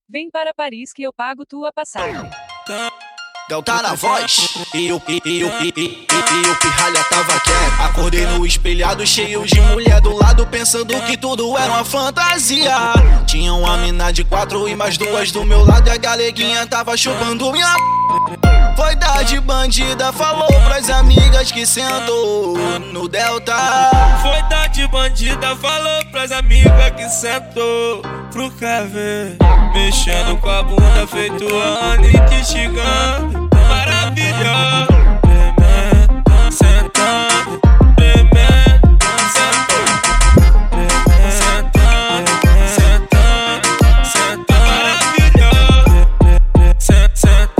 Vem para Paris que eu pago tua passagem. Delta na voz, e o pirralha tava quieto. Acordei no espelhado cheio de mulher do lado, pensando que tudo era uma fantasia. Tinha uma mina de 4 e mais 2 do meu lado, e a galeguinha tava chupando minha. Foi dar de bandida, falou pras amigas que sentou no Delta. Foi dar de bandida, falou pras amigas que sentou pro café, mexendo com a bunda feito Anitta chegando. Maravilhoso, tremendo, sentando, tremendo, sentando, sentando, sentando, sentando, maravilhoso, sentando,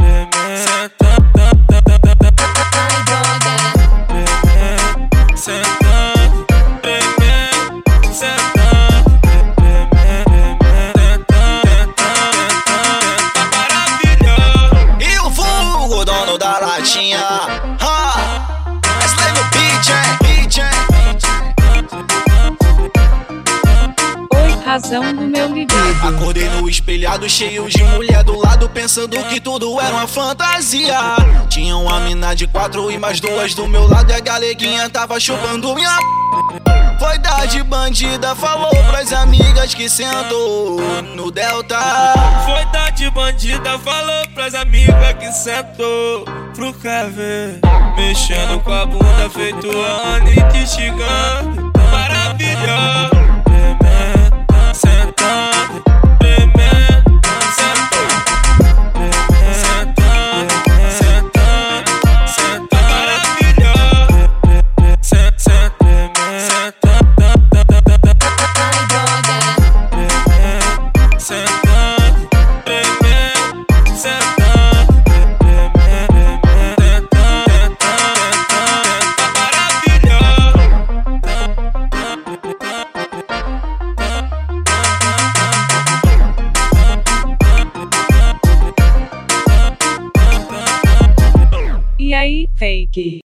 da latinha, mas lay no beat, Oi, razão do meu libido. Acordei no espelhado cheio de mulher do lado, pensando que tudo era uma fantasia. Tinha uma mina de 4 e mais 2 do meu lado, e a galeguinha tava chupando minha. Foi dar de bandida, falou pras amigas que sentou no Delta. Foi dar de bandida, falou pras amigas que sentou pro café, mexendo com a bunda feito Anitta chegando. Maravilhoso, tremendo, sentando, tremendo, sentando, sentando, sentando, sentando, maravilhoso, sentando, sentando, tremendo, sentando, E aí, fake?